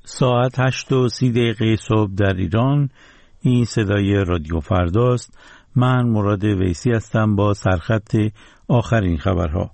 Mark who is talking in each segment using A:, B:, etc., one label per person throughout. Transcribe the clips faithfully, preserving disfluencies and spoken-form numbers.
A: ساعت هشت و سی دقیقه صبح در ایران. این صدای رادیو فرداست. من مراد ویسی هستم با سرخط آخرین خبرها.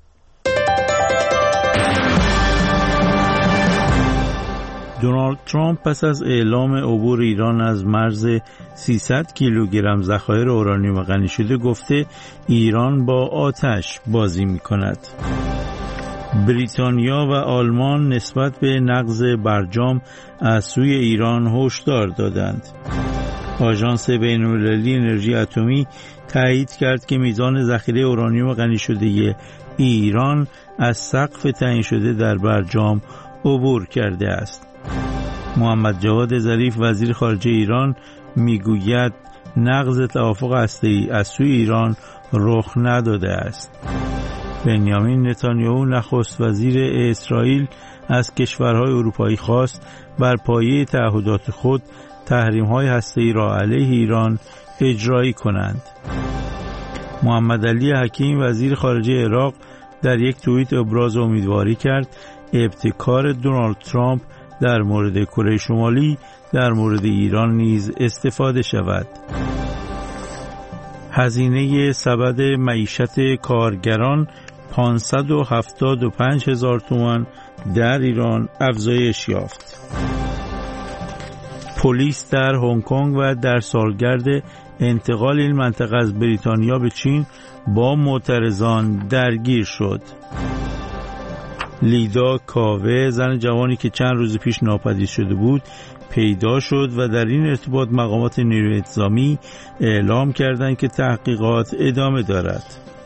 A: دونالد ترامپ پس از اعلام عبور ایران از مرز سیصد کیلوگرم ذخایر اورانیوم غنی شده گفته ایران با آتش بازی می کند. بریتانیا و آلمان نسبت به نقض برجام از سوی ایران هشدار دادند. آژانس بین‌المللی انرژی اتمی تایید کرد که میزان ذخیره اورانیوم غنی شده ایران از سقف تعیین شده در برجام عبور کرده است. محمد جواد ظریف وزیر خارجه ایران میگوید نقض توافق هسته‌ای از سوی ایران رخ نداده است. بنیامین نتانیاهو نخست وزیر اسرائیل از کشورهای اروپایی خواست بر پایه تعهدات خود تحریم‌های هسته‌ای را علیه ایران اجرایی کنند. محمد علی حکیم وزیر خارجه عراق در یک توییت ابراز امیدواری کرد ابتکار دونالد ترامپ در مورد کره شمالی در مورد ایران نیز استفاده شود. هزینه سبد معیشت کارگران پانصد و هفتاد و پنج هزار تومان در ایران افزایش یافت. پلیس در هنگ کنگ و در سالگرد انتقال این منطقه از بریتانیا به چین با معترضان درگیر شد. لیدا کاوه، زن جوانی که چند روز پیش ناپدید شده بود، پیدا شد و در این ارتباط مقامات نیروی انتظامی اعلام کردند که تحقیقات ادامه دارد.